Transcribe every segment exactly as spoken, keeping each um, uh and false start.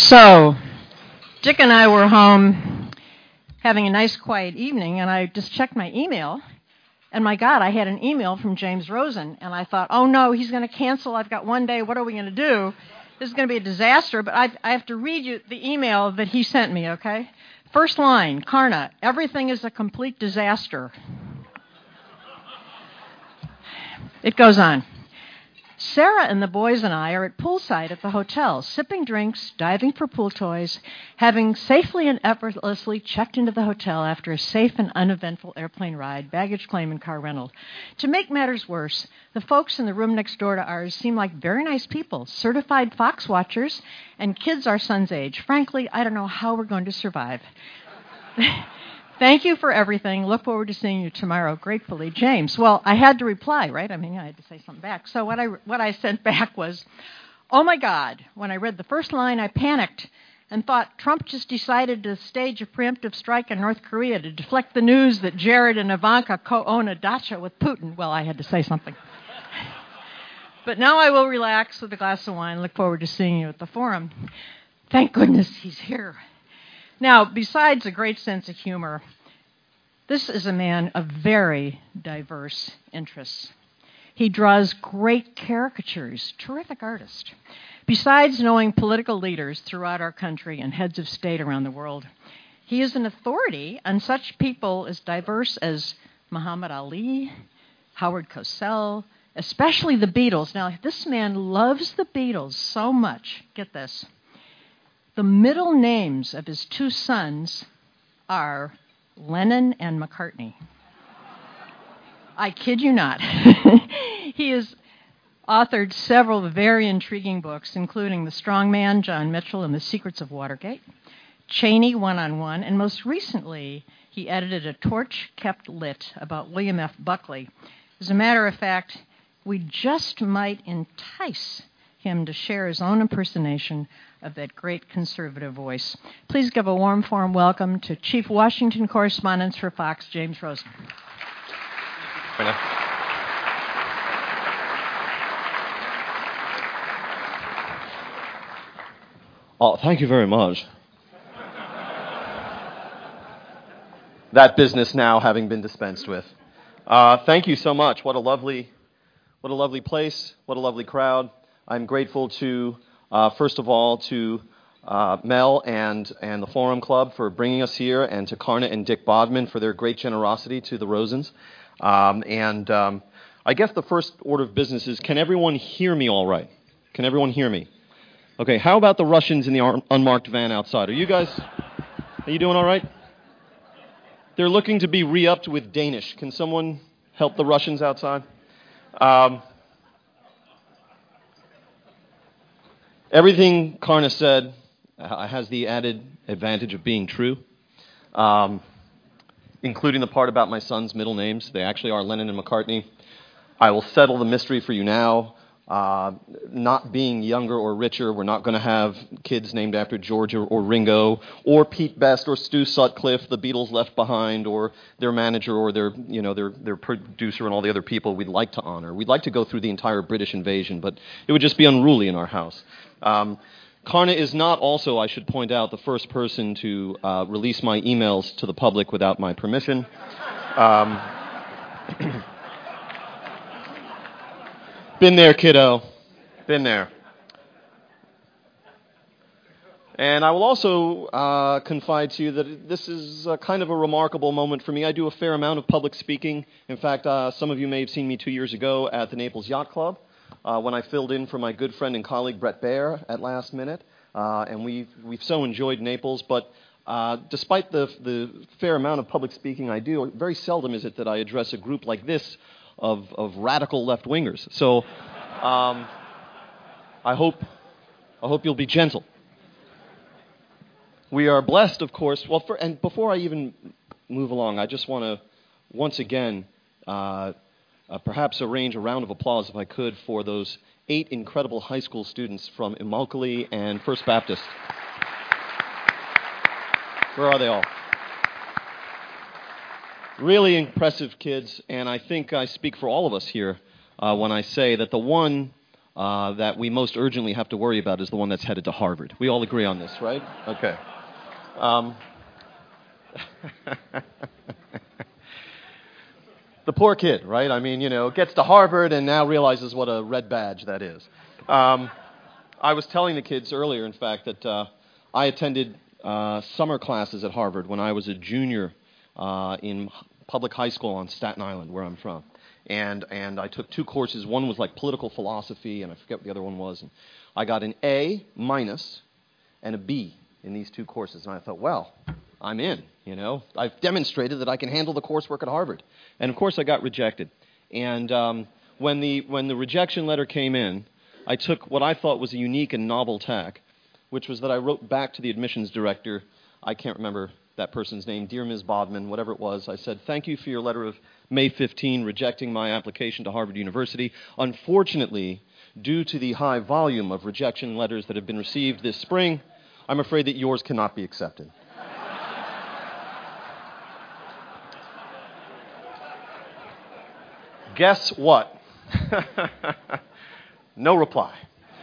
So, Dick and I were home having a nice quiet evening, and I just checked my email, and my God, I had an email from James Rosen, and I thought, oh no, he's going to cancel, I've got one day, what are we going to do? This is going to be a disaster, but I, I have to read you the email that he sent me, okay? First line, Karna, everything is a complete disaster. It goes on. Sarah and the boys and I are at poolside at the hotel, sipping drinks, diving for pool toys, having safely and effortlessly checked into the hotel after a safe and uneventful airplane ride, baggage claim, and car rental. To make matters worse, the folks in the room next door to ours seem like very nice people, certified fox watchers, and kids our son's age. Frankly, I don't know how we're going to survive. Thank you for everything. Look forward to seeing you tomorrow. Gratefully, James. Well, I had to reply, right? I mean, I had to say something back. So what I what I sent back was, oh my God. When I read the first line, I panicked and thought Trump just decided to stage a preemptive strike in North Korea to deflect the news that Jared and Ivanka co-own a dacha with Putin. Well, I had to say something. But now I will relax with a glass of wine. Look forward to seeing you at the forum. Thank goodness he's here. Now, besides a great sense of humor, this is a man of very diverse interests. He draws great caricatures, terrific artist. Besides knowing political leaders throughout our country and heads of state around the world, he is an authority on such people as diverse as Muhammad Ali, Howard Cosell, especially the Beatles. Now, this man loves the Beatles so much. Get this. The middle names of his two sons are Lennon and McCartney. I kid you not. He has authored several very intriguing books, including The Strong Man, John Mitchell, and The Secrets of Watergate, Cheney One-on-One, and most recently, he edited A Torch Kept Lit about William F. Buckley. As a matter of fact, we just might entice him to share his own impersonation of that great conservative voice. Please give a warm, warm welcome to Chief Washington Correspondent for Fox, James Rosen. Oh, thank you very much. That business now having been dispensed with. Uh, thank you so much. What a lovely, what a lovely place. What a lovely crowd. I'm grateful to, uh, first of all, to uh, Mel and, and the Forum Club for bringing us here, and to Karna and Dick Bodman for their great generosity to the Rosens. Um, and um, I guess the first order of business is, can everyone hear me all right? Can everyone hear me? Okay, how about the Russians in the un- unmarked van outside? Are you guys, are you doing all right? They're looking to be re-upped with Danish. Can someone help the Russians outside? Um... Everything Karna said uh, has the added advantage of being true, um, including the part about my son's middle names. They actually are Lennon and McCartney. I will settle the mystery for you now. Uh, not being younger or richer, we're not going to have kids named after George or, or Ringo, or Pete Best or Stu Sutcliffe, the Beatles left behind, or their manager or their, you know, their their producer and all the other people we'd like to honor. We'd like to go through the entire British invasion, but it would just be unruly in our house. Um, Karna is not also, I should point out, the first person to uh, release my emails to the public without my permission. Um, been there, kiddo. Been there. And I will also uh, confide to you that this is a kind of a remarkable moment for me. I do a fair amount of public speaking. In fact, uh, some of you may have seen me two years ago at the Naples Yacht Club, Uh, when I filled in for my good friend and colleague Brett Baer at last minute, uh, and we've we've so enjoyed Naples. But uh, despite the the fair amount of public speaking I do, very seldom is it that I address a group like this of of radical left wingers. So um, I hope I hope you'll be gentle. We are blessed, of course. Well, for, and before I even move along, I just want to once again. Uh, Uh, perhaps arrange a round of applause, if I could, for those eight incredible high school students from Immokalee and First Baptist. Where are they all? Really impressive kids, and I think I speak for all of us here uh, when I say that the one uh, that we most urgently have to worry about is the one that's headed to Harvard. We all agree on this, right? Okay. Um, the poor kid, right? I mean, you know, gets to Harvard and now realizes what a red badge that is. Um, I was telling the kids earlier, in fact, that uh, I attended uh, summer classes at Harvard when I was a junior uh, in public high school on Staten Island, where I'm from. And and I took two courses. One was like political philosophy, and I forget what the other one was. And I got an A minus and a B in these two courses. And I thought, well, I'm in, you know. I've demonstrated that I can handle the coursework at Harvard. And, of course, I got rejected. And um, when the when the rejection letter came in, I took what I thought was a unique and novel tack, which was that I wrote back to the admissions director. I can't remember that person's name, dear Miz Bodman, whatever it was. I said, thank you for your letter of May fifteenth rejecting my application to Harvard University. Unfortunately, due to the high volume of rejection letters that have been received this spring, I'm afraid that yours cannot be accepted. Guess what? No reply.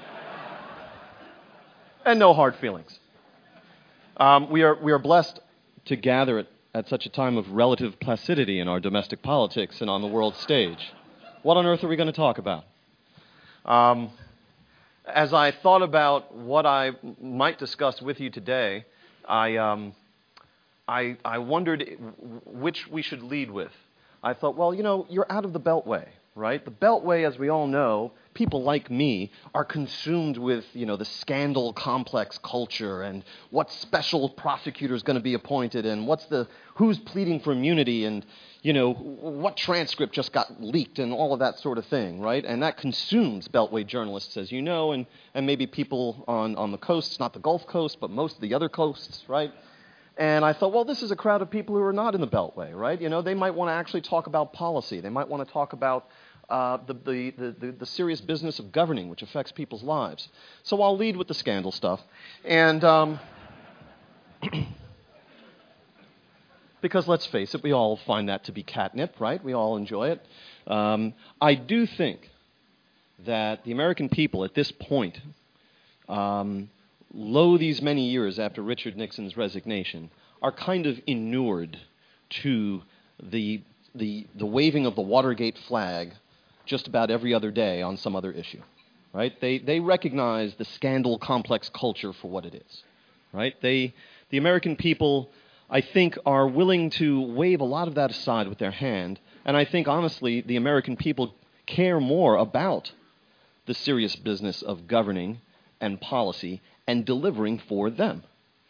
And no hard feelings. Um, we are we are blessed to gather at, at such a time of relative placidity in our domestic politics and on the world stage. What on earth are we going to talk about? Um, as I thought about what I might discuss with you today, I, um, I, I wondered which we should lead with. I thought, well, you know, you're out of the Beltway, right? The Beltway, as we all know, people like me are consumed with, you know, the scandal complex culture and what special prosecutor is going to be appointed and what's the who's pleading for immunity and, you know, what transcript just got leaked and all of that sort of thing, right? And that consumes Beltway journalists, as you know, and, and maybe people on, on the coasts, not the Gulf Coast, but most of the other coasts, right? And I thought, well, this is a crowd of people who are not in the Beltway, right? You know, they might want to actually talk about policy. They might want to talk about Uh, the, the, the, the serious business of governing, which affects people's lives. So I'll lead with the scandal stuff. And um, because let's face it, we all find that to be catnip, right? We all enjoy it. Um, I do think that the American people at this point, um, lo these many years after Richard Nixon's resignation, are kind of inured to the, the, the waving of the Watergate flag just about every other day on some other issue, right? They they recognize the scandal complex culture for what it is, right? They, the American people, I think, are willing to wave a lot of that aside with their hand, and I think, honestly, the American people care more about the serious business of governing and policy and delivering for them.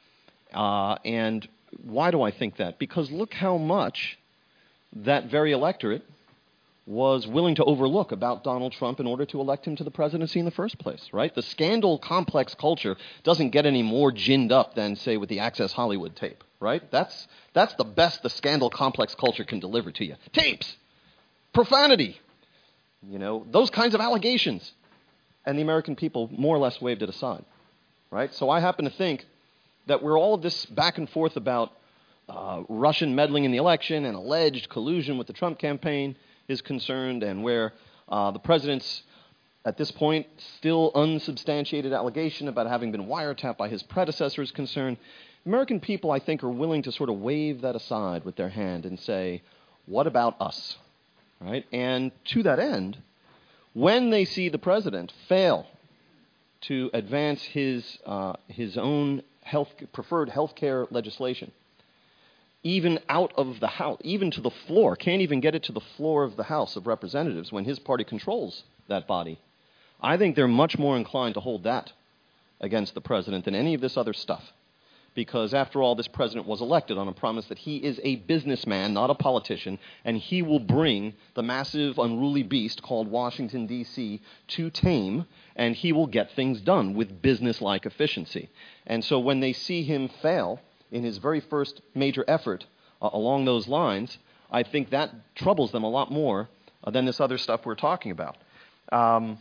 Uh, and why do I think that? Because look how much that very electorate was willing to overlook about Donald Trump in order to elect him to the presidency in the first place, right? The scandal complex culture doesn't get any more ginned up than, say, with the Access Hollywood tape, right? That's that's the best the scandal complex culture can deliver to you. Tapes, profanity, you know, those kinds of allegations. And the American people more or less waved it aside, right? So I happen to think that where all of this back and forth about uh, Russian meddling in the election and alleged collusion with the Trump campaign is concerned, and where uh, the president's, at this point, still unsubstantiated allegation about having been wiretapped by his predecessor is concerned, American people, I think, are willing to sort of wave that aside with their hand and say, what about us, right? And to that end, when they see the president fail to advance his uh, his own health preferred health care legislation, even out of the House, even to the floor, can't even get it to the floor of the House of Representatives when his party controls that body, I think they're much more inclined to hold that against the president than any of this other stuff. Because, after all, this president was elected on a promise that he is a businessman, not a politician, and he will bring the massive, unruly beast called Washington, D C to tame, and he will get things done with business-like efficiency. And so when they see him fail in his very first major effort uh, along those lines, I think that troubles them a lot more uh, than this other stuff we're talking about. Um,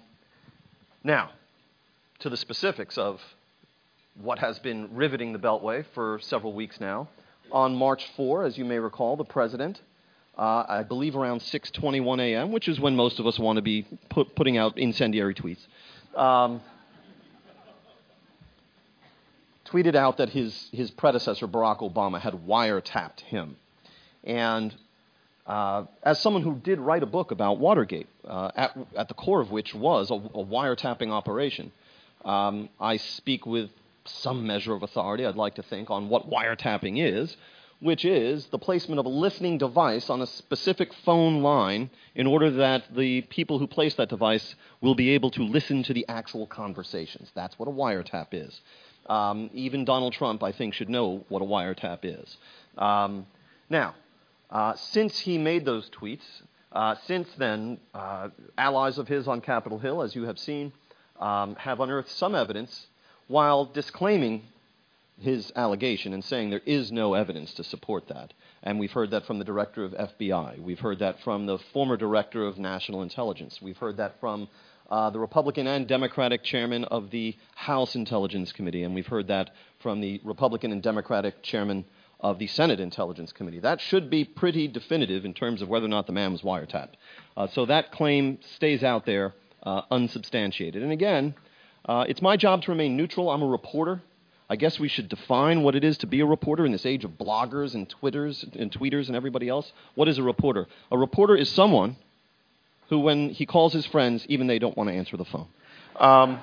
now, to the specifics of what has been riveting the Beltway for several weeks now. On March fourth, as you may recall, the president uh, I believe around six twenty-one a.m., which is when most of us want to be put, putting out incendiary tweets, um, tweeted out that his, his predecessor, Barack Obama, had wiretapped him. And uh, as someone who did write a book about Watergate, uh, at, at the core of which was a, a wiretapping operation, um, I speak with some measure of authority, I'd like to think, on what wiretapping is, which is the placement of a listening device on a specific phone line in order that the people who place that device will be able to listen to the actual conversations. That's what a wiretap is. Um, even Donald Trump, I think, should know what a wiretap is. Um, now, uh, since he made those tweets, uh, since then, uh, allies of his on Capitol Hill, as you have seen, um, have unearthed some evidence while disclaiming his allegation and saying there is no evidence to support that. And we've heard that from the director of F B I. We've heard that from the former director of National Intelligence. We've heard that from uh, the Republican and Democratic chairman of the House Intelligence Committee. And we've heard that from the Republican and Democratic chairman of the Senate Intelligence Committee. That should be pretty definitive in terms of whether or not the man was wiretapped. Uh, so that claim stays out there uh, unsubstantiated. And again, uh, it's my job to remain neutral. I'm a reporter. I guess we should define what it is to be a reporter in this age of bloggers and Twitters and tweeters and everybody else. What is a reporter? A reporter is someone who, when he calls his friends, even they don't want to answer the phone. Um,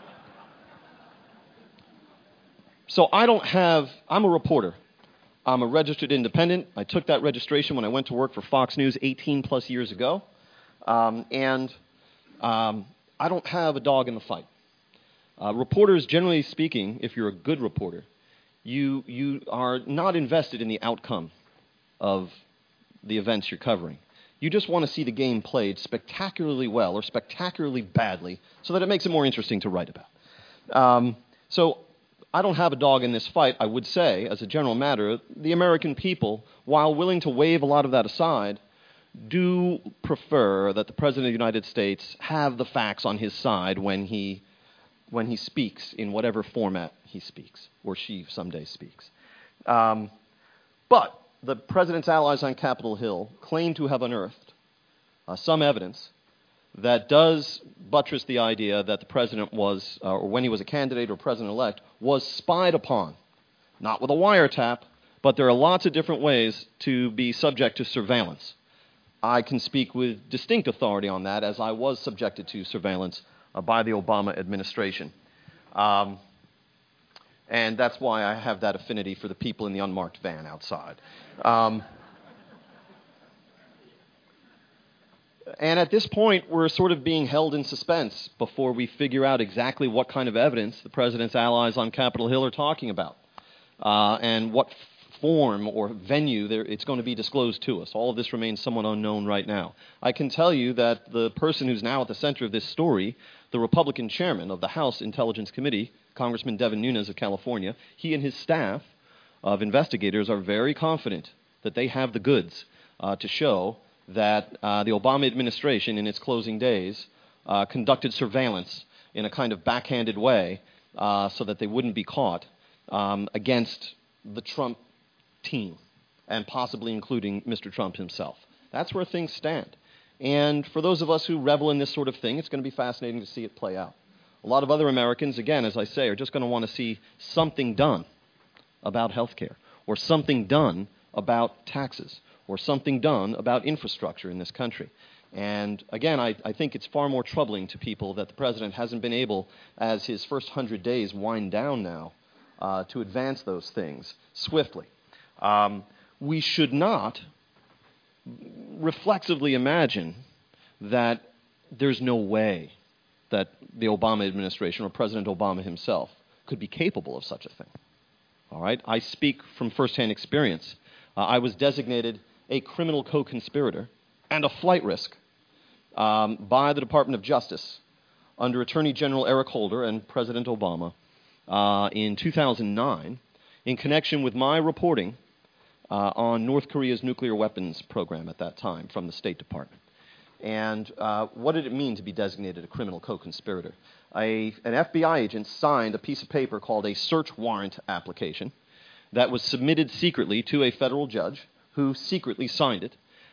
so I don't have, I'm a reporter. I'm a registered independent. I took that registration when I went to work for Fox News eighteen plus years ago. Um, and um, I don't have a dog in the fight. Uh, reporters, generally speaking, if you're a good reporter, you you are not invested in the outcome of the events you're covering. You just want to see the game played spectacularly well or spectacularly badly so that it makes it more interesting to write about. Um, so I don't have a dog in this fight. I would say, as a general matter, the American people, while willing to wave a lot of that aside, do prefer that the President of the United States have the facts on his side when he when he speaks in whatever format he speaks, or she someday speaks. Um, but the President's allies on Capitol Hill claim to have unearthed uh, some evidence that does buttress the idea that the President was, uh, or when he was a candidate or President-elect, was spied upon. Not with a wiretap, but there are lots of different ways to be subject to surveillance. I can speak with distinct authority on that, as I was subjected to surveillance Uh, by the Obama administration. Um, and that's why I have that affinity for the people in the unmarked van outside. Um, and at this point, we're sort of being held in suspense before we figure out exactly what kind of evidence the President's allies on Capitol Hill are talking about, uh, and what form or venue it's going to be disclosed to us. All of this remains somewhat unknown right now. I can tell you that the person who's now at the center of this story, the Republican chairman of the House Intelligence Committee, Congressman Devin Nunes of California, he and his staff of investigators are very confident that they have the goods uh, to show that uh, the Obama administration in its closing days uh, conducted surveillance in a kind of backhanded way uh, so that they wouldn't be caught um, against the Trump team, and possibly including Mister Trump himself. That's where things stand. And for those of us who revel in this sort of thing, it's going to be fascinating to see it play out. A lot of other Americans, again, as I say, are just going to want to see something done about health care, or something done about taxes, or something done about infrastructure in this country. And again, I, I think it's far more troubling to people that the President hasn't been able, as his first hundred days wind down now, uh, to advance those things swiftly. Um, we should not reflexively imagine that there's no way that the Obama administration or President Obama himself could be capable of such a thing. All right? I speak from firsthand experience. Uh, I was designated a criminal co-conspirator and a flight risk um, by the Department of Justice under Attorney General Eric Holder and President Obama uh, in two thousand nine in connection with my reporting Uh, on North Korea's nuclear weapons program at that time from the State Department. And uh, what did it mean to be designated a criminal co-conspirator? A, an F B I agent signed a piece of paper called a search warrant application that was submitted secretly to a federal judge who secretly signed it.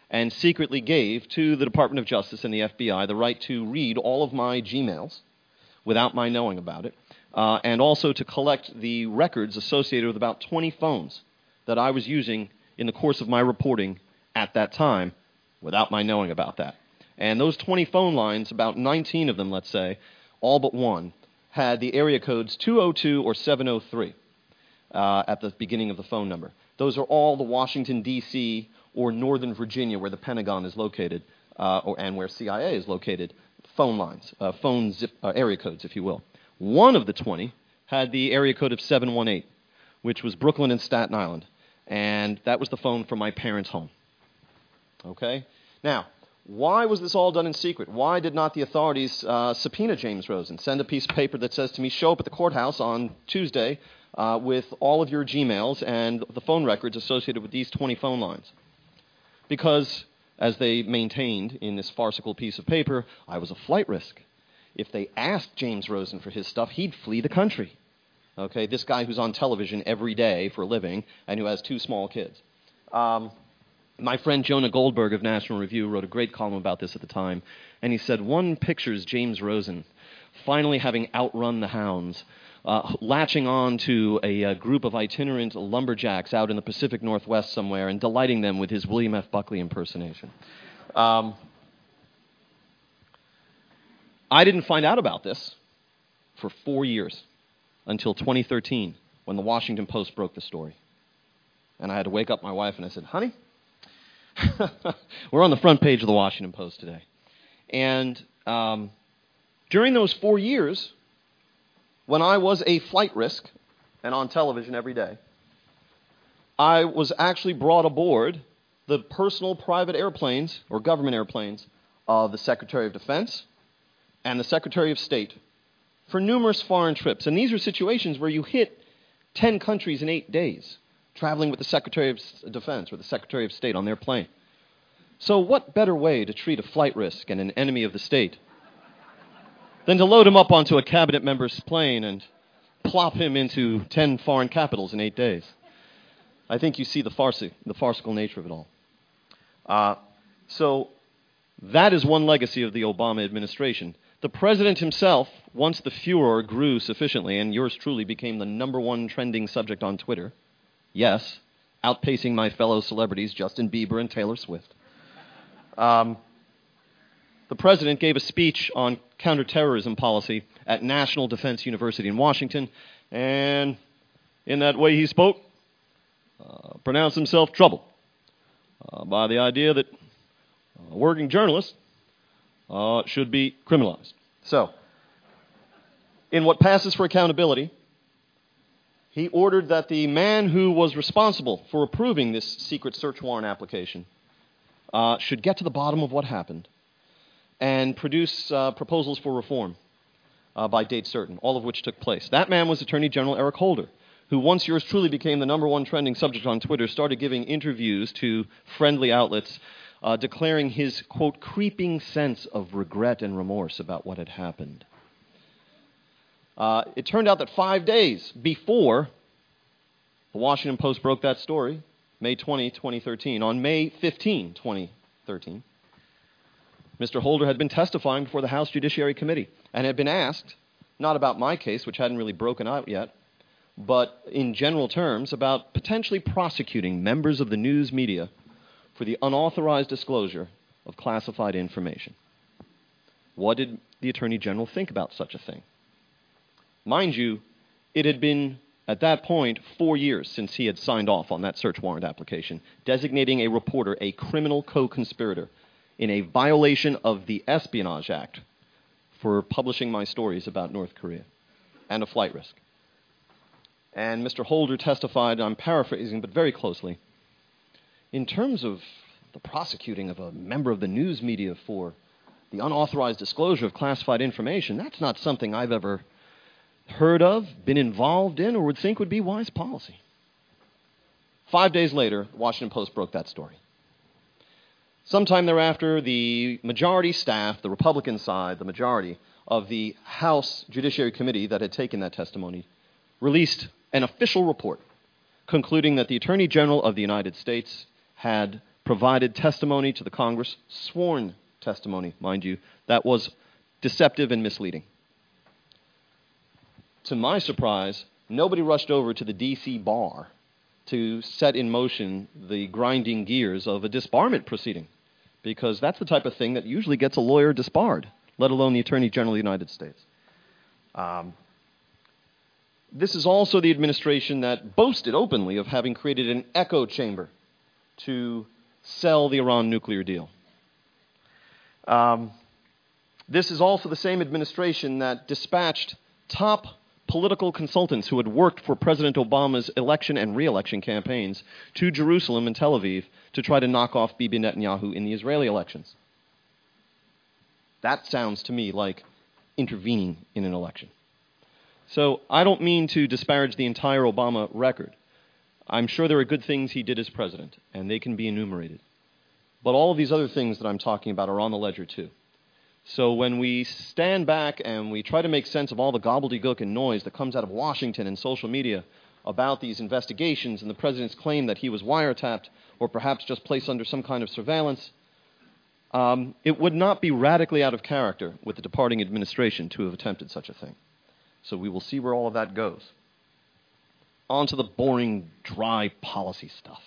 and secretly gave to the Department of Justice and the F B I the right to read all of my Gmails without my knowing about it, uh, and also to collect the records associated with about twenty phones that I was using in the course of my reporting at that time without my knowing about that. And those twenty phone lines, about nineteen of them, let's say, all but one, had the area codes two oh two or seven oh three uh, at the beginning of the phone number. Those are all the Washington, D C or Northern Virginia, where the Pentagon is located, uh, or, and where C I A is located, phone lines, uh, phone zip, uh, area codes, if you will. One of the twenty had the area code of seven one eight, which was Brooklyn and Staten Island, and that was the phone from my parents' home. Okay? Now, why was this all done in secret? Why did not the authorities uh, subpoena James Rosen, send a piece of paper that says to me, show up at the courthouse on Tuesday uh, with all of your Gmails and the phone records associated with these twenty phone lines? Because, as they maintained in this farcical piece of paper, I was a flight risk. If they asked James Rosen for his stuff, he'd flee the country. Okay, this guy who's on television every day for a living and who has two small kids. Um, my friend Jonah Goldberg of National Review wrote a great column about this at the time, and he said, one pictures James Rosen finally having outrun the hounds, uh, latching on to a, a group of itinerant lumberjacks out in the Pacific Northwest somewhere and delighting them with his William F. Buckley impersonation. Um, I didn't find out about this for four years until twenty thirteen, when the Washington Post broke the story. And I had to wake up my wife and I said, honey, we're on the front page of the Washington Post today. And um, during those four years, when I was a flight risk and on television every day, I was actually brought aboard the personal private airplanes or government airplanes of the Secretary of Defense and the Secretary of State for numerous foreign trips. And these are situations where you hit ten countries in eight days, traveling with the Secretary of Defense or the Secretary of State on their plane. So what better way to treat a flight risk and an enemy of the state than to load him up onto a cabinet member's plane and plop him into ten foreign capitals in eight days? I think you see the, farci- the farcical nature of it all. Uh, so that is one legacy of the Obama administration. The president himself, once the furor grew sufficiently, and yours truly became the number one trending subject on Twitter, yes, outpacing my fellow celebrities Justin Bieber and Taylor Swift, um, the president gave a speech on counterterrorism policy at National Defense University in Washington, and in that way he spoke, uh, pronounced himself troubled uh, by the idea that uh, working journalists Uh, should be criminalized. So, in what passes for accountability, he ordered that the man who was responsible for approving this secret search warrant application uh, should get to the bottom of what happened and produce uh, proposals for reform uh, by date certain, all of which took place. That man was Attorney General Eric Holder, who once yours truly became the number one trending subject on Twitter, started giving interviews to friendly outlets Uh, declaring his, quote, creeping sense of regret and remorse about what had happened. Uh, it turned out that five days before the Washington Post broke that story, May twentieth, twenty thirteen, on May fifteenth, twenty thirteen, Mister Holder had been testifying before the House Judiciary Committee and had been asked, not about my case, which hadn't really broken out yet, but in general terms about potentially prosecuting members of the news media for the unauthorized disclosure of classified information. What did the Attorney General think about such a thing? Mind you, it had been, at that point, four years since he had signed off on that search warrant application, designating a reporter a criminal co-conspirator in a violation of the Espionage Act for publishing my stories about North Korea and a flight risk. And Mister Holder testified, I'm paraphrasing, but very closely, in terms of the prosecuting of a member of the news media for the unauthorized disclosure of classified information, that's not something I've ever heard of, been involved in, or would think would be wise policy. Five days later, the Washington Post broke that story. Sometime thereafter, the majority staff, the Republican side, the majority of the House Judiciary Committee that had taken that testimony, released an official report concluding that the Attorney General of the United States had provided testimony to the Congress, sworn testimony, mind you, that was deceptive and misleading. To my surprise, nobody rushed over to the D C bar to set in motion the grinding gears of a disbarment proceeding, because that's the type of thing that usually gets a lawyer disbarred, let alone the Attorney General of the United States. Um, this is also the administration that boasted openly of having created an echo chamber to sell the Iran nuclear deal. Um, this is also the same administration that dispatched top political consultants who had worked for President Obama's election and re-election campaigns to Jerusalem and Tel Aviv to try to knock off Bibi Netanyahu in the Israeli elections. That sounds to me like intervening in an election. So I don't mean to disparage the entire Obama record. I'm sure there are good things he did as president, and they can be enumerated. But all of these other things that I'm talking about are on the ledger too. So when we stand back and we try to make sense of all the gobbledygook and noise that comes out of Washington and social media about these investigations and the president's claim that he was wiretapped or perhaps just placed under some kind of surveillance, um, it would not be radically out of character with the departing administration to have attempted such a thing. So we will see where all of that goes. On to the boring, dry policy stuff.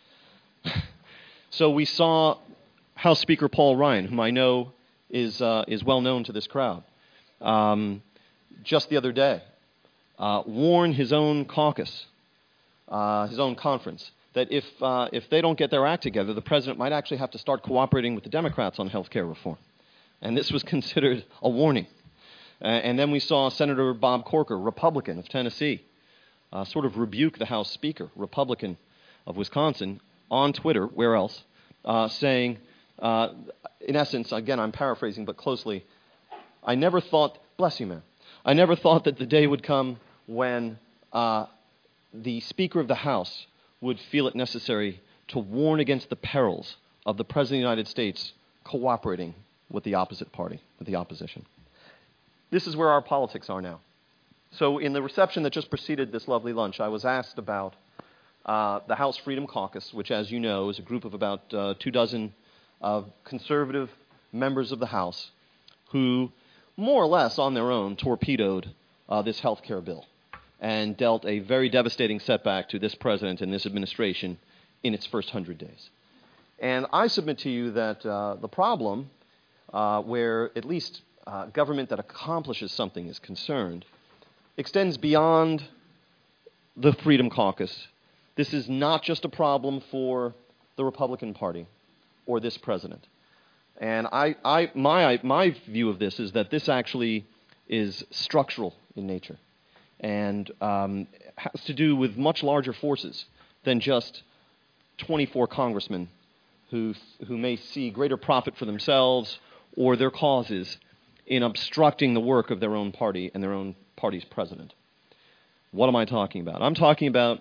So we saw House Speaker Paul Ryan, whom I know is uh, is well known to this crowd, um, just the other day, uh, warn his own caucus, uh, his own conference, that if uh, if they don't get their act together, the president might actually have to start cooperating with the Democrats on health care reform. And this was considered a warning. Uh, and then we saw Senator Bob Corker, Republican of Tennessee, uh, sort of rebuke the House Speaker, Republican of Wisconsin, on Twitter, where else, uh, saying, uh, in essence, again, I'm paraphrasing, but closely, I never thought, bless you, man, I never thought that the day would come when uh, the Speaker of the House would feel it necessary to warn against the perils of the President of the United States cooperating with the opposite party, with the opposition. This is where our politics are now. So in the reception that just preceded this lovely lunch, I was asked about uh, the House Freedom Caucus, which, as you know, is a group of about uh, two dozen uh, conservative members of the House who, more or less on their own, torpedoed uh, this health care bill and dealt a very devastating setback to this president and this administration in its first hundred days. And I submit to you that uh, the problem, uh, where at least uh, government that accomplishes something is concerned, extends beyond the Freedom Caucus. This is not just a problem for the Republican Party or this president. And I, I, my, my view of this is that this actually is structural in nature and um, has to do with much larger forces than just twenty-four congressmen who, who may see greater profit for themselves or their causes in obstructing the work of their own party and their own party's president. What am I talking about? I'm talking about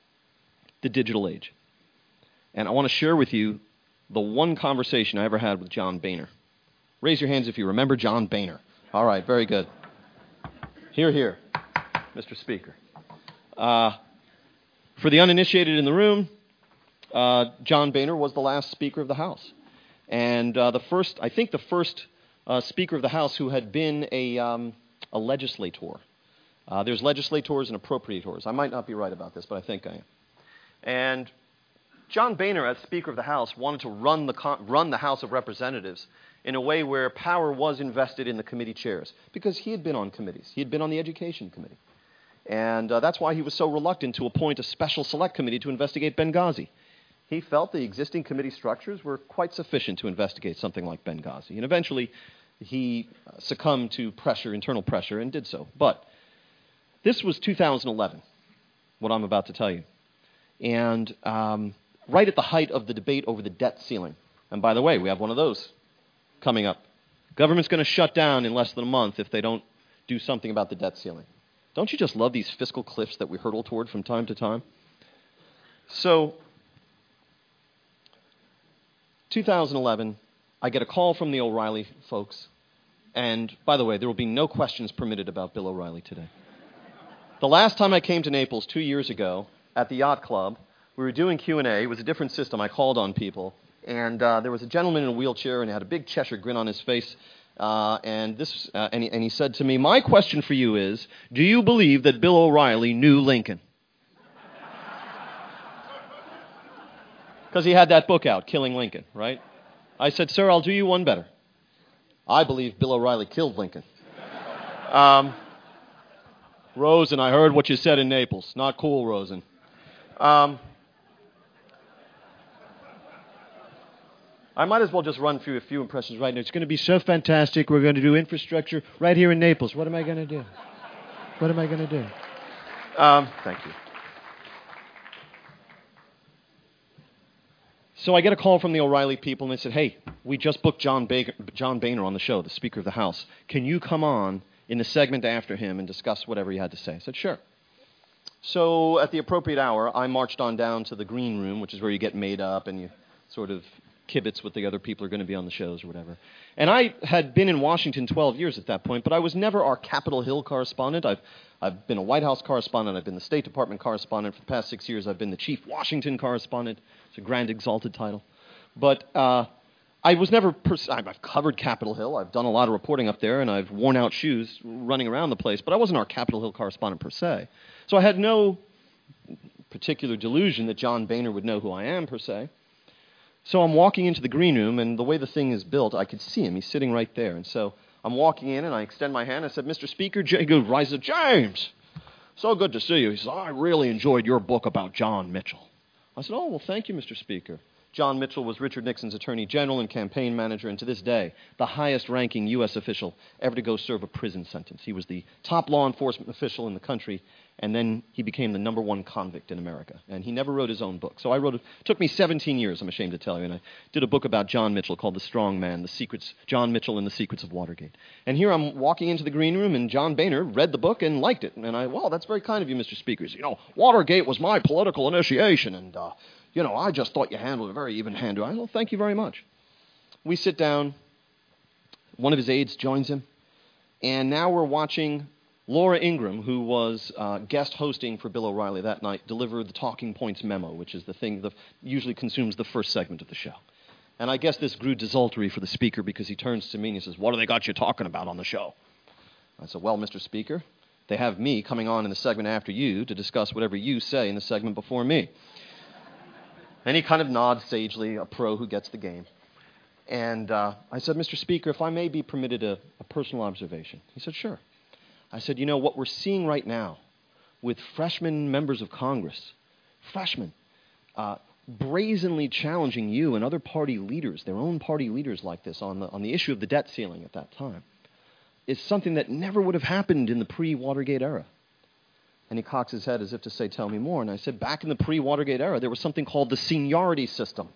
the digital age. And I want to share with you the one conversation I ever had with John Boehner. Raise your hands if you remember John Boehner. All right, very good. Hear, hear, Mister Speaker. Uh, for the uninitiated in the room, uh, John Boehner was the last Speaker of the House. And uh, the first, I think the first uh, Speaker of the House who had been a, um, a legislator. Uh, there's legislators and appropriators. I might not be right about this, but I think I am. And John Boehner, as Speaker of the House, wanted to run the con- run the House of Representatives in a way where power was invested in the committee chairs, because he had been on committees. He had been on the Education Committee. And uh, that's why he was so reluctant to appoint a special select committee to investigate Benghazi. He felt the existing committee structures were quite sufficient to investigate something like Benghazi. And eventually, he succumbed to pressure, internal pressure, and did so. But this was two thousand eleven, what I'm about to tell you. And um, right at the height of the debate over the debt ceiling. And by the way, we have one of those coming up. Government's going to shut down in less than a month if they don't do something about the debt ceiling. Don't you just love these fiscal cliffs that we hurtle toward from time to time? So, two thousand eleven, I get a call from the O'Reilly folks. And by the way, there will be no questions permitted about Bill O'Reilly today. The last time I came to Naples two years ago at the Yacht Club, we were doing Q and A. It was a different system. I called on people. And uh, there was a gentleman in a wheelchair, and he had a big Cheshire grin on his face. Uh, and this, uh, and, he, and he said to me, "My question for you is, do you believe that Bill O'Reilly knew Lincoln?" Because he had that book out, Killing Lincoln, right? I said, "Sir, I'll do you one better. I believe Bill O'Reilly killed Lincoln." Um, Rosen, I heard what you said in Naples. Not cool, Rosen. Um, I might as well just run through a few impressions right now. It's going to be so fantastic. We're going to do infrastructure right here in Naples. What am I going to do? What am I going to do? Um, thank you. So I get a call from the O'Reilly people, and they said, "Hey, we just booked John, Baker, John Boehner on the show, the Speaker of the House. Can you come on in the segment after him and discuss whatever he had to say?" I said, "Sure." So at the appropriate hour, I marched on down to the green room, which is where you get made up and you sort of kibitz what the other people are going to be on the shows or whatever. And I had been in Washington twelve years at that point, but I was never our Capitol Hill correspondent. I've I've been a White House correspondent. I've been the State Department correspondent. For the past six years, I've been the Chief Washington correspondent. It's a grand exalted title. But uh, I was never, pers- I've covered Capitol Hill. I've done a lot of reporting up there, and I've worn out shoes running around the place, but I wasn't our Capitol Hill correspondent per se. So I had no particular delusion that John Boehner would know who I am per se. So I'm walking into the green room, and the way the thing is built, I could see him. He's sitting right there. And so I'm walking in, and I extend my hand. I said, "Mister Speaker," J- he goes, rises up, "James, so good to see you." He says, "I really enjoyed your book about John Mitchell." I said, "Oh, well, thank you, Mister Speaker." John Mitchell was Richard Nixon's attorney general and campaign manager, and to this day, the highest-ranking U S official ever to go serve a prison sentence. He was the top law enforcement official in the country, and then he became the number one convict in America. And he never wrote his own book. So I wrote it. It took me seventeen years, I'm ashamed to tell you, and I did a book about John Mitchell called The Strong Man, The Secrets, John Mitchell and the Secrets of Watergate. And here I'm walking into the green room, and John Boehner read the book and liked it. And I, "Well, that's very kind of you, Mister Speaker." He said, "You know, Watergate was my political initiation, and, uh, you know, I just thought you handled it very even-handed." I said, "Well, thank you very much." We sit down. One of his aides joins him. And now we're watching Laura Ingraham, who was uh, guest hosting for Bill O'Reilly that night, deliver the Talking Points memo, which is the thing that usually consumes the first segment of the show. And I guess this grew desultory for the speaker because he turns to me and he says, "What do they got you talking about on the show?" I said, "Well, Mister Speaker, they have me coming on in the segment after you to discuss whatever you say in the segment before me." And he kind of nods sagely, a pro who gets the game. And uh, I said, "Mister Speaker, if I may be permitted a, a personal observation." He said, "Sure." I said, "You know, what we're seeing right now with freshman members of Congress, freshmen, uh, brazenly challenging you and other party leaders, their own party leaders like this, on the on the issue of the debt ceiling at that time, is something that never would have happened in the pre-Watergate era." And he cocks his head as if to say, "Tell me more." And I said, back in the pre-Watergate era, there was something called the seniority system.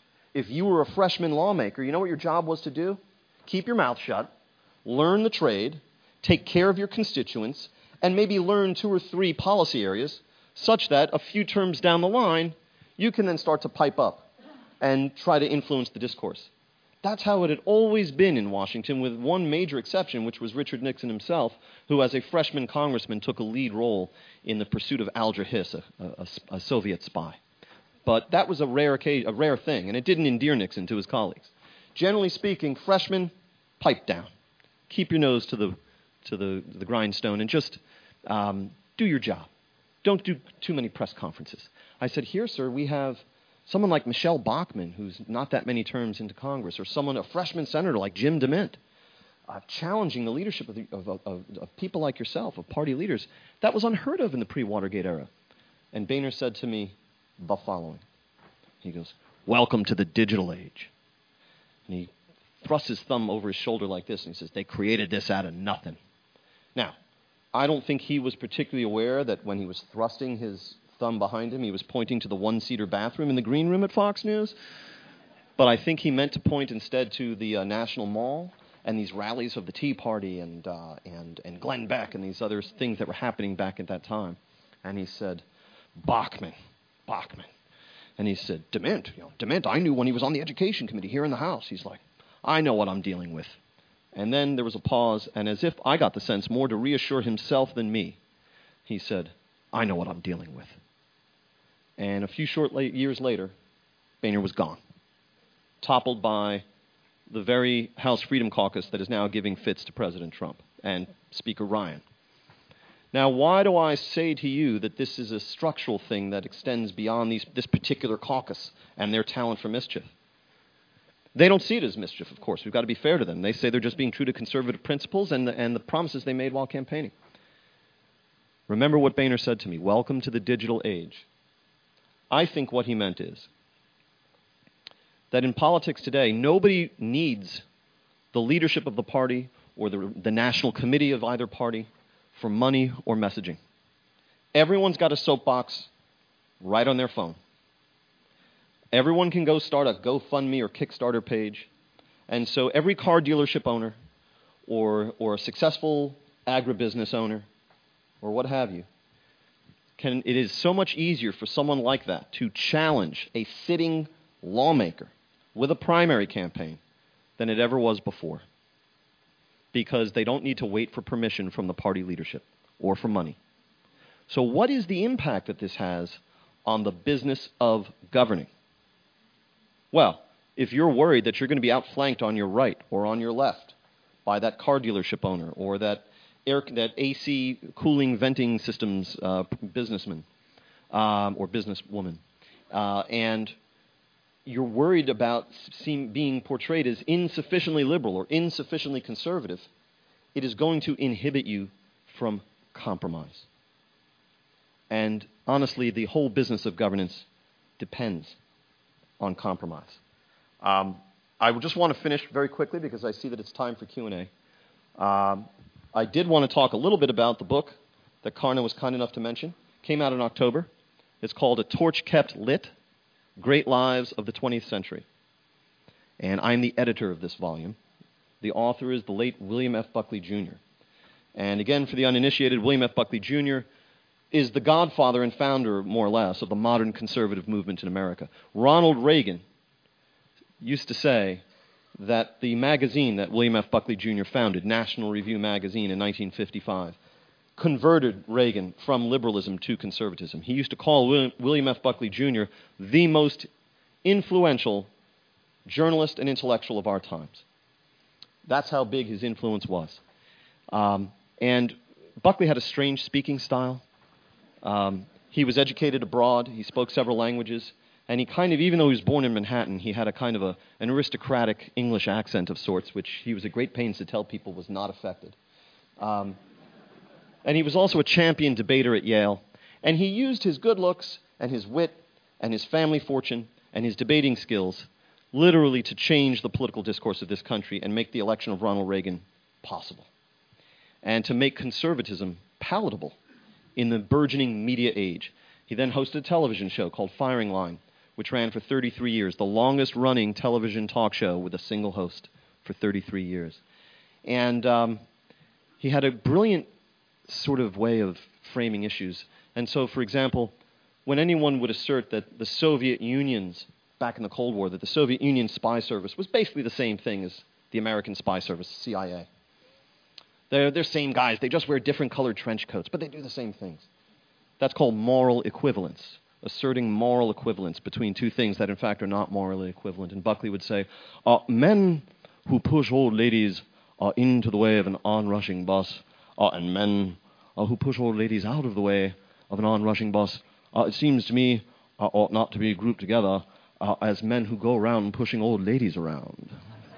If you were a freshman lawmaker, you know what your job was to do? Keep your mouth shut, learn the trade, take care of your constituents, and maybe learn two or three policy areas such that a few terms down the line, you can then start to pipe up and try to influence the discourse. That's how it had always been in Washington, with one major exception, which was Richard Nixon himself, who as a freshman congressman took a lead role in the pursuit of Alger Hiss, a, a, a Soviet spy. But that was a rare, occasion, a rare thing, and it didn't endear Nixon to his colleagues. Generally speaking, freshmen, pipe down. Keep your nose to the to the, the grindstone and just um, do your job. Don't do too many press conferences. I said, "Here, sir, we have someone like Michelle Bachmann, who's not that many terms into Congress, or someone, a freshman senator like Jim DeMint, uh, challenging the leadership of, the, of, of, of people like yourself, of party leaders. That was unheard of in the pre-Watergate era." And Boehner said to me the following. He goes, "Welcome to the digital age." And he thrusts his thumb over his shoulder like this, and he says, "They created this out of nothing." Now, I don't think he was particularly aware that when he was thrusting his thumb behind him, he was pointing to the one-seater bathroom in the green room at Fox News. But I think he meant to point instead to the uh, National Mall and these rallies of the Tea Party and, uh, and, and Glenn Beck and these other things that were happening back at that time. And he said, Bachmann, Bachmann. And he said, DeMint, you know, DeMint, I knew when he was on the Education Committee here in the House. He's like, I know what I'm dealing with. And then there was a pause, and as if I got the sense more to reassure himself than me, he said, I know what I'm dealing with. And a few short la- years later, Boehner was gone. toppled by the very House Freedom Caucus that is now giving fits to President Trump and Speaker Ryan. Now, why do I say to you that this is a structural thing that extends beyond these, this particular caucus and their talent for mischief? They don't see it as mischief, of course. We've got to be fair to them. They say they're just being true to conservative principles and the, and the promises they made while campaigning. Remember what Boehner said to me, welcome to the digital age. I think what he meant is that in politics today, nobody needs the leadership of the party or the, the national committee of either party for money or messaging. Everyone's got a soapbox right on their phone. Everyone can go start a GoFundMe or Kickstarter page. And so every car dealership owner or, or a successful agribusiness owner or what have you, can, it is so much easier for someone like that to challenge a sitting lawmaker with a primary campaign than it ever was before, because they don't need to wait for permission from the party leadership or for money. So what is the impact that this has on the business of governing? Well, if you're worried that you're going to be outflanked on your right or on your left by that car dealership owner or that air, that A C cooling venting systems uh, businessman um, or businesswoman, uh, and you're worried about seem, being portrayed as insufficiently liberal or insufficiently conservative, it is going to inhibit you from compromise. And honestly, the whole business of governance depends on compromise. Um, I just want to finish very quickly because I see that it's time for Q and A. Um, I did want to talk a little bit about the book that Karna was kind enough to mention. Came out in October. It's called A Torch Kept Lit, Great Lives of the twentieth Century. And I'm the editor of this volume. The author is the late William F. Buckley, Junior And again, for the uninitiated, William F. Buckley, Junior is the godfather and founder, more or less, of the modern conservative movement in America. Ronald Reagan used to say that the magazine that William F. Buckley, Junior founded, National Review magazine in nineteen fifty-five, converted Reagan from liberalism to conservatism. He used to call William F. Buckley, Junior the most influential journalist and intellectual of our times. That's how big his influence was. Um, and Buckley had a strange speaking style. Um, he was educated abroad. He spoke several languages. And he kind of, even though he was born in Manhattan, he had a kind of a, an aristocratic English accent of sorts, which he was at great pains to tell people was not affected. Um, and he was also a champion debater at Yale. And he used his good looks and his wit and his family fortune and his debating skills literally to change the political discourse of this country and make the election of Ronald Reagan possible. And to make conservatism palatable in the burgeoning media age. He then hosted a television show called Firing Line, which ran for thirty-three years, the longest-running television talk show with a single host for thirty-three years. And um, he had a brilliant sort of way of framing issues. And so, for example, when anyone would assert that the Soviet Union's, back in the Cold War, that the Soviet Union spy service was basically the same thing as the American spy service, C I A. They're the same guys. They just wear different colored trench coats, but they do the same things. That's called moral equivalence, asserting moral equivalence between two things that, in fact, are not morally equivalent. And Buckley would say, uh, men who push old ladies uh, into the way of an onrushing bus, uh, and men uh, who push old ladies out of the way of an onrushing bus, uh, it seems to me, uh, ought not to be grouped together uh, as men who go around pushing old ladies around.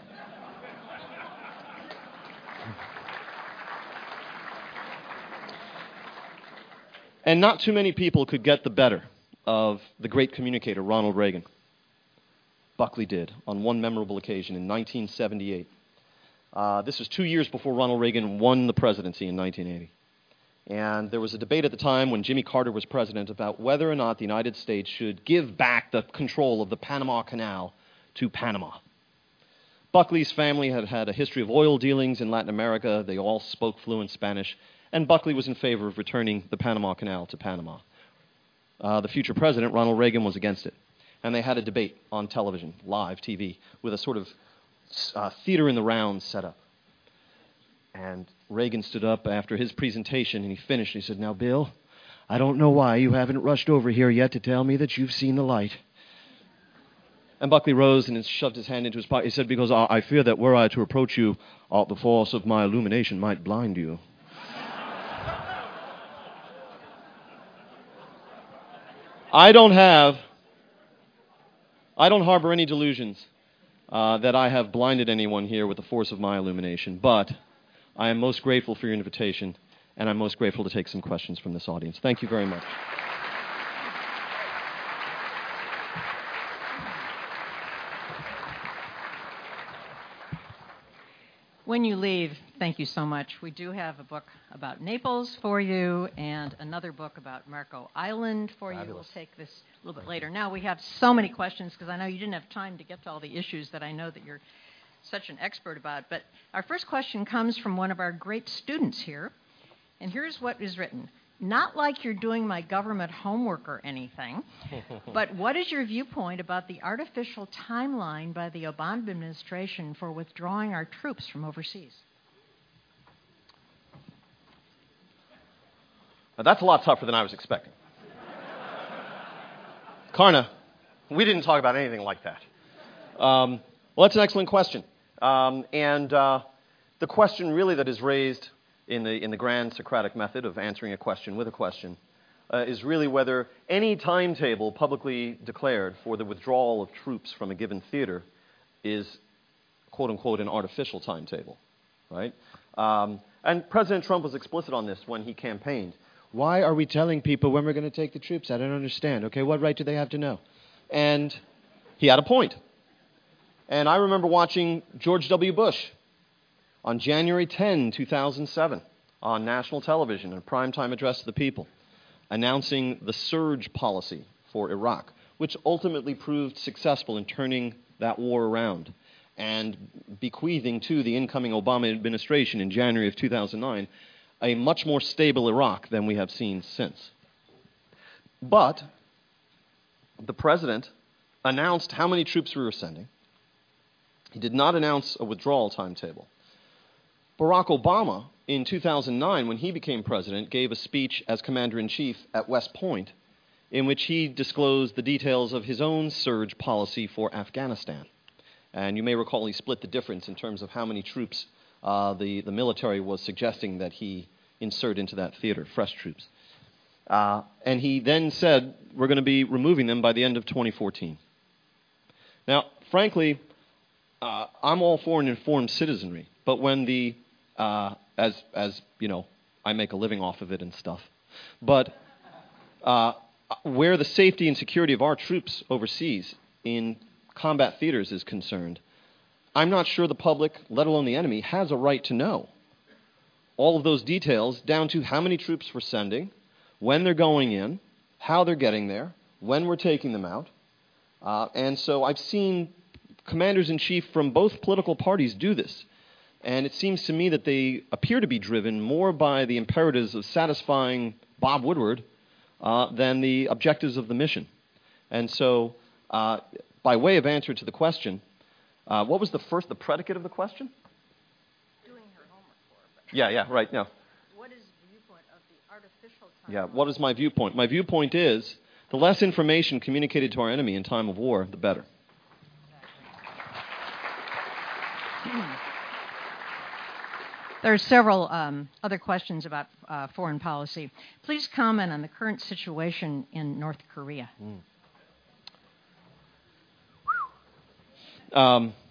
And not too many people could get the better of the great communicator, Ronald Reagan. Buckley did on one memorable occasion in nineteen seventy-eight. Uh, this was two years before Ronald Reagan won the presidency in nineteen eighty. And there was a debate at the time when Jimmy Carter was president about whether or not the United States should give back the control of the Panama Canal to Panama. Buckley's family had had a history of oil dealings in Latin America. They all spoke fluent Spanish. And Buckley was in favor of returning the Panama Canal to Panama. Uh, the future president, Ronald Reagan, was against it. And they had a debate on television, live T V, with a sort of uh, theater in the round set up. And Reagan stood up after his presentation, and he finished. He said, "Now, Bill, I don't know why you haven't rushed over here yet to tell me that you've seen the light." And Buckley rose and shoved his hand into his pocket. He said, because I, I fear that were I to approach you, uh, the force of my illumination might blind you. I don't have, I don't harbor any delusions uh, that I have blinded anyone here with the force of my illumination, but I am most grateful for your invitation, and I'm most grateful to take some questions from this audience. Thank you very much. When you leave, thank you so much. We do have a book about Naples for you and another book about Marco Island for Fabulous. You. We'll take this a little bit later. Now we have so many questions because I know you didn't have time to get to all the issues that I know that you're such an expert about. But our first question comes from one of our great students here. And here's what is written. Not like you're doing my government homework or anything, but what is your viewpoint about the artificial timeline by the Obama administration for withdrawing our troops from overseas? Now, that's a lot tougher than I was expecting. Karna, we didn't talk about anything like that. Um, well, that's an excellent question. Um, and uh, the question really that is raised in the in the grand Socratic method of answering a question with a question uh, is really whether any timetable publicly declared for the withdrawal of troops from a given theater is, quote-unquote, an artificial timetable, right? Um, and President Trump was explicit on this when he campaigned. Why are we telling people when we're going to take the troops? I don't understand. Okay, what right do they have to know? And he had a point. And I remember watching George W. Bush on January tenth, two thousand seven, on national television, in a primetime address to the people, announcing the surge policy for Iraq, which ultimately proved successful in turning that war around and bequeathing to the incoming Obama administration in January of two thousand nine a much more stable Iraq than we have seen since. But the president announced how many troops we were sending. He did not announce a withdrawal timetable. Barack Obama, in two thousand nine, when he became president, gave a speech as commander-in-chief at West Point in which he disclosed the details of his own surge policy for Afghanistan. And you may recall he split the difference in terms of how many troops uh, the, the military was suggesting that he insert into that theater, fresh troops. Uh, and he then said, we're going to be removing them by the end of twenty fourteen. Now, frankly, uh, I'm all for an informed citizenry, but when the Uh, as, as you know, I make a living off of it and stuff. But uh, where the safety and security of our troops overseas in combat theaters is concerned, I'm not sure the public, let alone the enemy, has a right to know all of those details down to how many troops we're sending, when they're going in, how they're getting there, when we're taking them out. Uh, and so I've seen commanders-in-chief from both political parties do this. And it seems to me that they appear to be driven more by the imperatives of satisfying Bob Woodward uh, than the objectives of the mission. And so, uh, by way of answer to the question, uh, what was the first, the predicate of the question? Doing her homework for her. Yeah, yeah, right, no. What is the viewpoint of the artificial time? Yeah, what is my viewpoint? My viewpoint is the less information communicated to our enemy in time of war, the better. Exactly. There are several um, other questions about uh, foreign policy. Please comment on the current situation in North Korea. Mm. Um,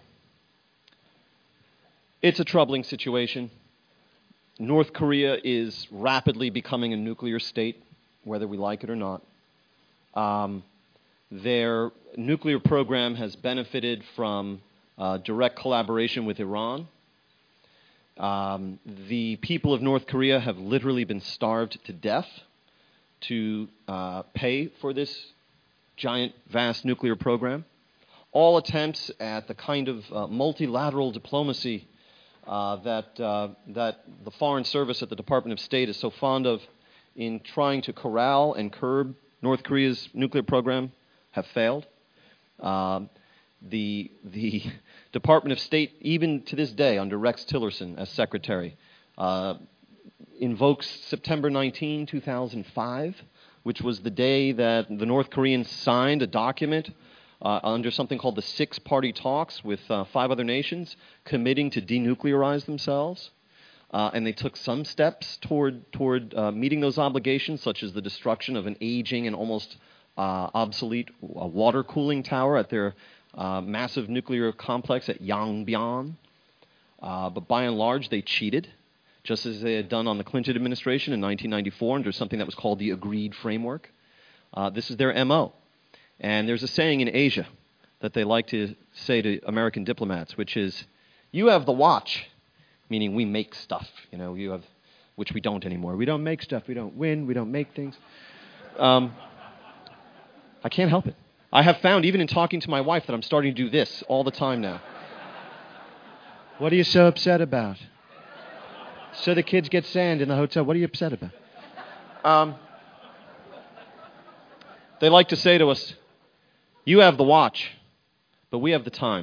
it's a troubling situation. North Korea is rapidly becoming a nuclear state, whether we like it or not. Um, their nuclear program has benefited from uh, direct collaboration with Iran. Um, the people of North Korea have literally been starved to death to uh, pay for this giant, vast nuclear program. All attempts at the kind of uh, multilateral diplomacy uh, that uh, that the Foreign Service at the Department of State is so fond of in trying to corral and curb North Korea's nuclear program have failed. Um, The the Department of State, even to this day, under Rex Tillerson as secretary, uh, invokes September nineteenth, two thousand five, which was the day that the North Koreans signed a document uh, under something called the Six-Party Talks with uh, five other nations committing to denuclearize themselves. Uh, and they took some steps toward, toward uh, meeting those obligations, such as the destruction of an aging and almost uh, obsolete uh, water cooling tower at their uh, massive nuclear complex at Yongbyon. Uh, but by and large, they cheated, just as they had done on the Clinton administration in nineteen ninety-four under something that was called the Agreed Framework. Uh, this is their M O. And there's a saying in Asia that they like to say to American diplomats, which is, you have the watch, meaning we make stuff, you know, you have, which we don't anymore. We don't make stuff, we don't win, we don't make things. Um, I can't help it. I have found, even in talking to my wife, that I'm starting to do this all the time now. What are you so upset about? So the kids get sand in the hotel. What are you upset about? Um, they like to say to us, you have the watch, but we have the time.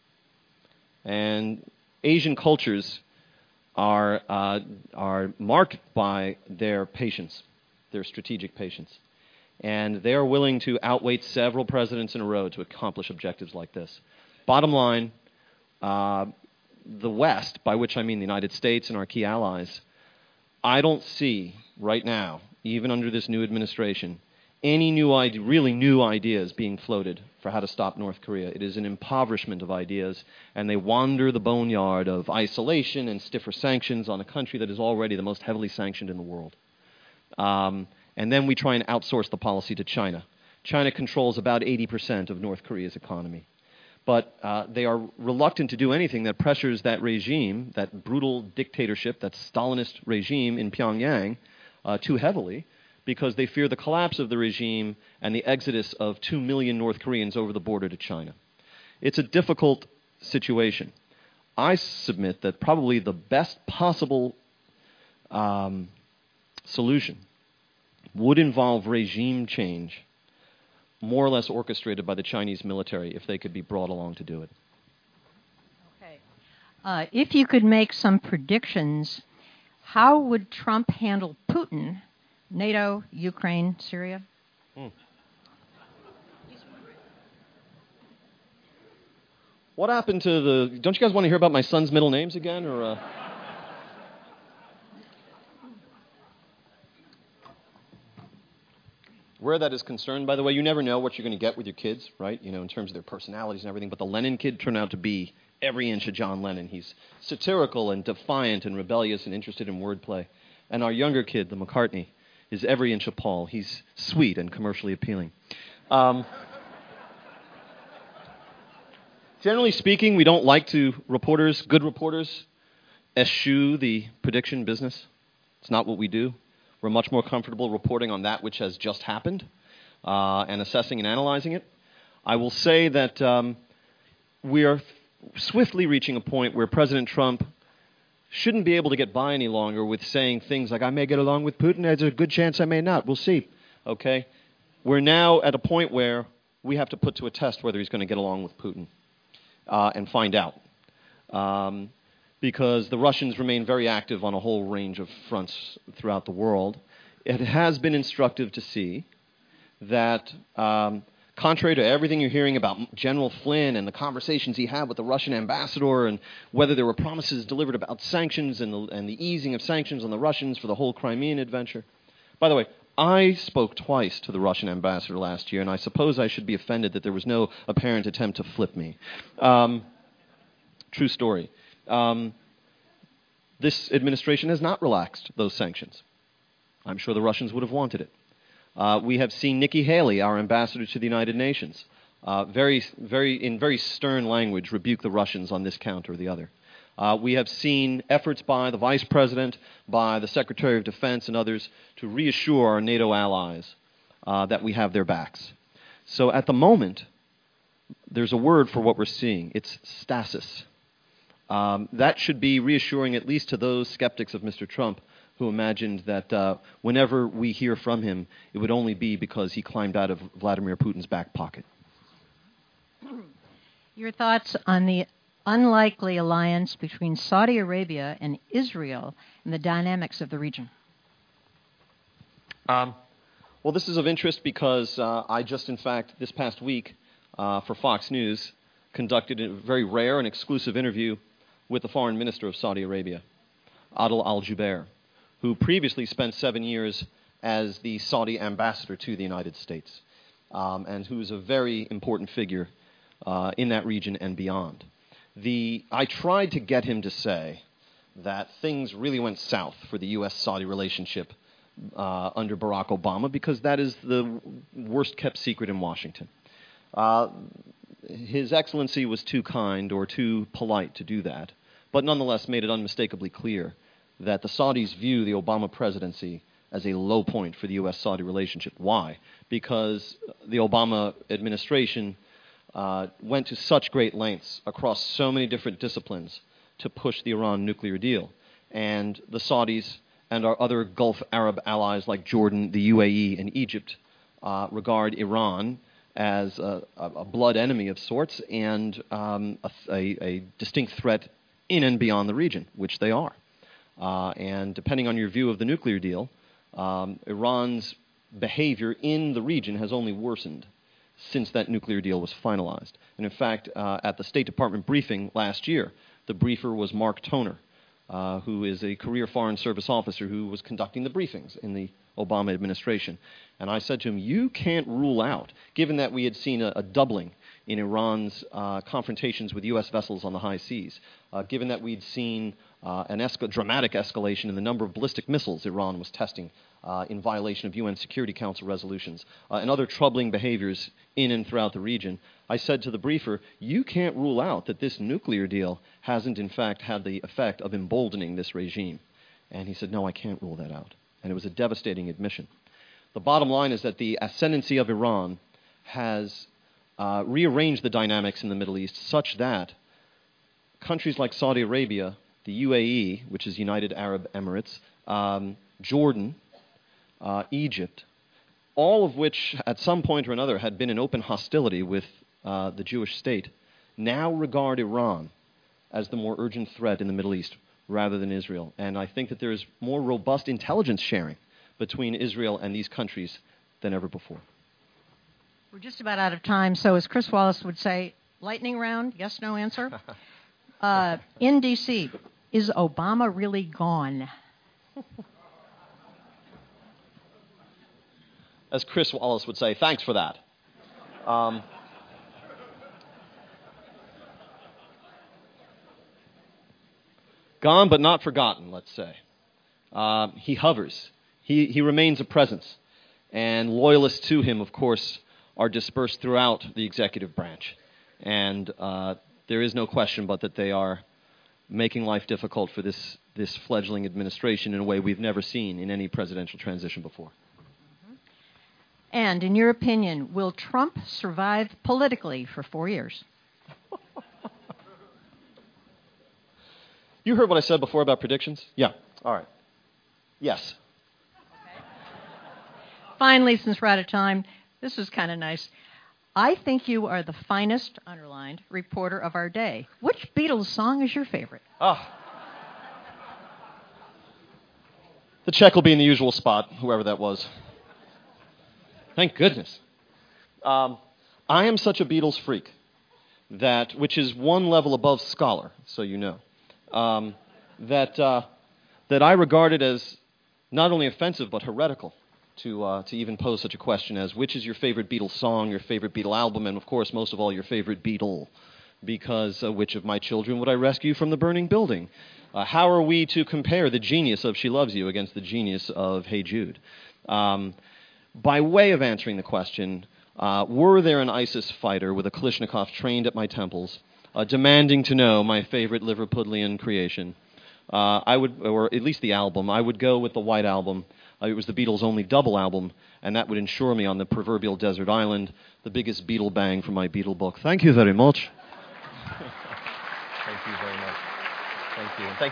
And Asian cultures are uh, are marked by their patience, their strategic patience. And they are willing to outwait several presidents in a row to accomplish objectives like this. Bottom line, uh, the West, by which I mean the United States and our key allies, I don't see right now, even under this new administration, any new idea, really new ideas being floated for how to stop North Korea. It is an impoverishment of ideas, and they wander the boneyard of isolation and stiffer sanctions on a country that is already the most heavily sanctioned in the world. Um, and then we try and outsource the policy to China. China controls about eighty percent of North Korea's economy. But uh, they are reluctant to do anything that pressures that regime, that brutal dictatorship, that Stalinist regime in Pyongyang, uh, too heavily, because they fear the collapse of the regime and the exodus of two million North Koreans over the border to China. It's a difficult situation. I submit that probably the best possible um, solution would involve regime change, more or less orchestrated by the Chinese military, if they could be brought along to do it. Okay. Uh, if you could make some predictions, how would Trump handle Putin, NATO, Ukraine, Syria? Hmm. What happened to the... Don't you guys want to hear about my son's middle names again? Or... Uh... Where that is concerned, by the way, you never know what you're going to get with your kids, right? You know, in terms of their personalities and everything. But the Lennon kid turned out to be every inch of John Lennon. He's satirical and defiant and rebellious and interested in wordplay. And our younger kid, the McCartney, is every inch of Paul. He's sweet and commercially appealing. Um, generally speaking, we don't like to, reporters, good reporters, eschew the prediction business. It's not what we do. We're much more comfortable reporting on that which has just happened uh, and assessing and analyzing it. I will say that um, we are f- swiftly reaching a point where President Trump shouldn't be able to get by any longer with saying things like, I may get along with Putin, there's a good chance I may not. We'll see. Okay? We're now at a point where we have to put to a test whether he's going to get along with Putin uh, and find out. Um, because the Russians remain very active on a whole range of fronts throughout the world. It has been instructive to see that, um, contrary to everything you're hearing about General Flynn and the conversations he had with the Russian ambassador and whether there were promises delivered about sanctions and the, and the easing of sanctions on the Russians for the whole Crimean adventure. By the way, I spoke twice to the Russian ambassador last year, and I suppose I should be offended that there was no apparent attempt to flip me. Um, true story. Um, this administration has not relaxed those sanctions. I'm sure the Russians would have wanted it. Uh, we have seen Nikki Haley, our ambassador to the United Nations, uh, very, very, in very stern language, rebuke the Russians on this count or the other. Uh, we have seen efforts by the Vice President, by the Secretary of Defense and others to reassure our NATO allies uh, that we have their backs. So at the moment, there's a word for what we're seeing. It's stasis. Um, that should be reassuring at least to those skeptics of Mister Trump who imagined that uh, whenever we hear from him, it would only be because he climbed out of Vladimir Putin's back pocket. Your thoughts on the unlikely alliance between Saudi Arabia and Israel and the dynamics of the region? Um, well, this is of interest because uh, I just, in fact, this past week, uh, for Fox News, conducted a very rare and exclusive interview with the foreign minister of Saudi Arabia, Adel Al-Jubeir, who previously spent seven years as the Saudi ambassador to the United States, um, and who is a very important figure uh, in that region and beyond. The, I tried to get him to say that things really went south for the U S Saudi relationship uh, under Barack Obama, because that is the worst-kept secret in Washington. Uh, His Excellency was too kind or too polite to do that, but nonetheless made it unmistakably clear that the Saudis view the Obama presidency as a low point for the U S Saudi relationship. Why? Because the Obama administration uh, went to such great lengths across so many different disciplines to push the Iran nuclear deal. And the Saudis and our other Gulf Arab allies like Jordan, the U A E, and Egypt uh, regard Iran as a, a blood enemy of sorts and um, a, a, a distinct threat in and beyond the region, which they are. Uh, and depending on your view of the nuclear deal, um, Iran's behavior in the region has only worsened since that nuclear deal was finalized. And in fact, uh, at the State Department briefing last year, the briefer was Mark Toner, uh, who is a career Foreign Service officer who was conducting the briefings in the Obama administration. And I said to him, you can't rule out, given that we had seen a, a doubling in Iran's uh, confrontations with U S vessels on the high seas, uh, given that we'd seen uh, an esca- dramatic escalation in the number of ballistic missiles Iran was testing uh, in violation of U N Security Council resolutions, uh, and other troubling behaviors in and throughout the region, I said to the briefer, you can't rule out that this nuclear deal hasn't in fact had the effect of emboldening this regime. And he said, no, I can't rule that out. And it was a devastating admission. The bottom line is that the ascendancy of Iran has uh, rearranged the dynamics in the Middle East such that countries like Saudi Arabia, the U A E, which is United Arab Emirates, um, Jordan, uh, Egypt, all of which at some point or another had been in open hostility with uh, the Jewish state, now regard Iran as the more urgent threat in the Middle East rather than Israel. And I think that there is more robust intelligence sharing between Israel and these countries than ever before. We're just about out of time, so as Chris Wallace would say, lightning round, yes, no answer. uh, in D C, is Obama really gone? As Chris Wallace would say, thanks for that. Um, gone but not forgotten, let's say. Uh, he hovers. He, he remains a presence. And loyalists to him, of course, are dispersed throughout the executive branch. And uh, there is no question but that they are making life difficult for this, this fledgling administration in a way we've never seen in any presidential transition before. And in your opinion, will Trump survive politically for four years? You heard what I said before about predictions? Yeah. All right. Yes. Okay. Finally, since we're out of time, this is kind of nice. I think you are the finest, underlined, reporter of our day. Which Beatles song is your favorite? Ah. The check will be in the usual spot, whoever that was. Thank goodness. Um, I am such a Beatles freak, that which is one level above scholar, so you know, um, that uh, that I regard it as not only offensive but heretical to uh, to even pose such a question as which is your favorite Beatles song, your favorite Beatle album, and of course, most of all, your favorite Beatle, because uh, which of my children would I rescue from the burning building? Uh, how are we to compare the genius of She Loves You against the genius of Hey Jude? Um, By way of answering the question, uh, were there an ISIS fighter with a Kalashnikov trained at my temples, uh, demanding to know my favorite Liverpudlian creation, uh, I would, or at least the album, I would go with the White Album. Uh, it was the Beatles' only double album, and that would ensure me on the proverbial desert island the biggest Beatle bang from my Beatle book. Thank you very much. Thank you very much. Thank you. And thank